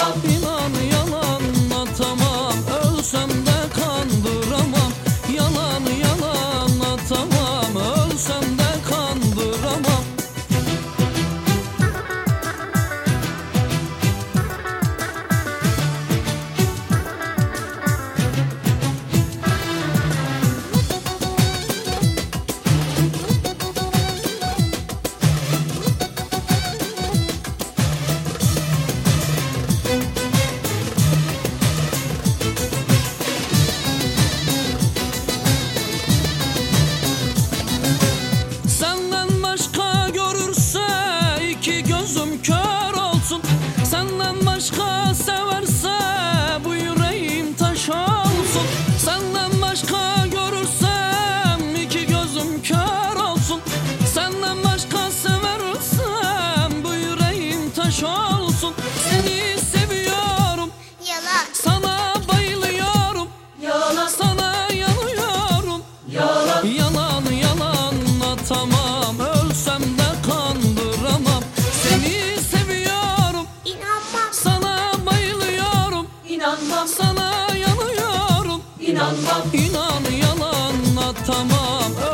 inanmam. İnan yalan atamam, ölsem de kandıramam. Yalan yalan atamam, ölsem de kandıramam. Senden başka görürse iki gözüm kör olsun. Senden başka severse bu yüreğim taş olsun. Senden başka görürsem iki gözüm kör olsun. Senden başka seversem bu yüreğim taş olsun. Seni seviyorum, Yalan. sana bayılıyorum, Yalan, sana yanıyorum. yalan, Yalan yalan atamam, ölsem de kandıramam. Seni seviyorum, İnanmam. sana bayılıyorum, inanmam, sana yanıyorum. inanmam. İnan yalan atamam,